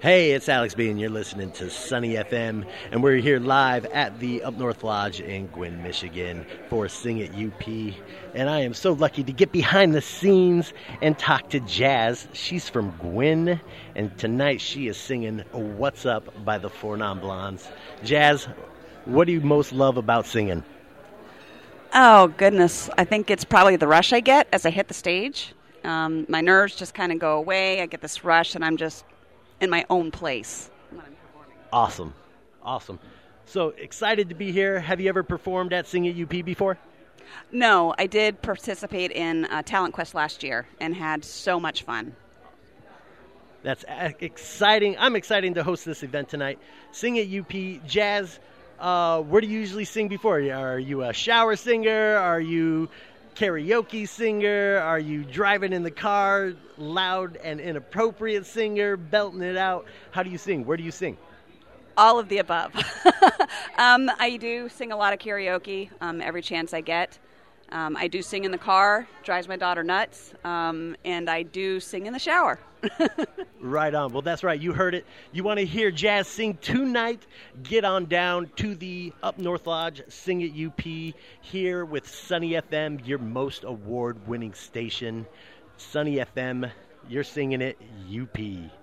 Hey, it's Alex B, and you're listening to Sunny FM, and we're here live at the Up North Lodge in Gwinn, Michigan for Sing It UP. And I am so lucky to get behind the scenes and talk to Jazz. She's from Gwinn, and tonight she is singing What's Up by the Four Non Blondes. Jazz, what do you most love about singing? Oh, goodness. I think it's probably the rush I get as I hit the stage. My nerves just kind of go away. I get this rush, and I'm just in my own place when I'm performing. Awesome. So excited to be here. Have you ever performed at Sing It UP before? No, I did participate in Talent Quest last year and had so much fun. That's exciting. I'm excited to host this event tonight. Sing It UP. Jazz, where do you usually sing before? Are you a shower singer? Are you karaoke singer? Are you driving in the car, loud and inappropriate singer, belting it out? How do you sing? Where do you sing? All of the above. I do sing a lot of karaoke every chance I get. I do sing in the car, drives my daughter nuts, and I do sing in the shower. Right on. Well, that's right. You heard it. You want to hear Jazz sing tonight? Get on down to the Up North Lodge, Sing It UP, here with Sunny FM, your most award-winning station. Sunny FM, you're singing it UP.